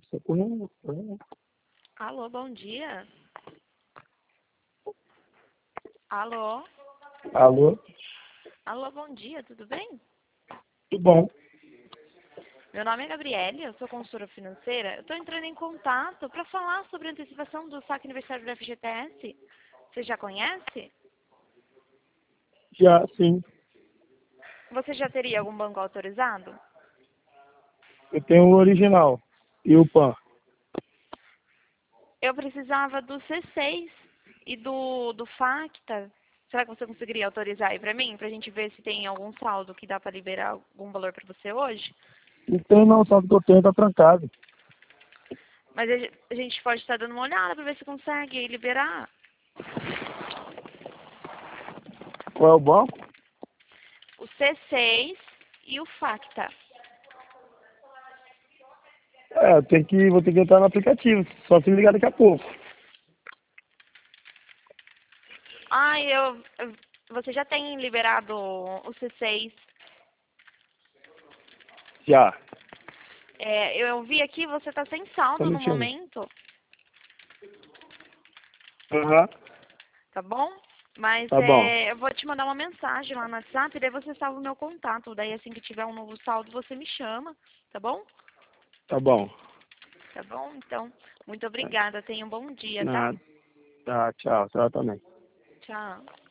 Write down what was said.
Correndo. Alô, bom dia. Alô? Alô? Alô, bom dia, tudo bem? Tudo bom? Meu nome é Gabriele, eu sou consultora financeira. Eu estou entrando em contato para falar sobre a antecipação do saque aniversário do FGTS. Você já conhece? Já, sim. Você já teria algum banco autorizado? Eu tenho o original e o PAN. Eu precisava do C6 e do FACTA. Será que você conseguiria autorizar aí para mim? Para a gente ver se tem algum saldo que dá para liberar algum valor para você hoje? Não tem não, só que eu tenho tá trancado. Mas a gente pode estar dando uma olhada para ver se consegue liberar. Qual é o banco? O C6 e o FACTA. Vou ter que entrar no aplicativo, só se ligar daqui a pouco. Ah, você já tem liberado o C6. Já. Eu vi aqui, você está sem Só um saldo no minutinho. momento, Aham. tá bom? Mas Tá bom. eu vou te mandar uma mensagem lá no WhatsApp, daí você salva o meu contato. Daí assim que tiver um novo saldo, você me chama, tá bom? Tá bom. Tá bom? Então, muito obrigada. Tenha um bom dia, tá? Nada. Tá, tchau. Tchau também. Tchau.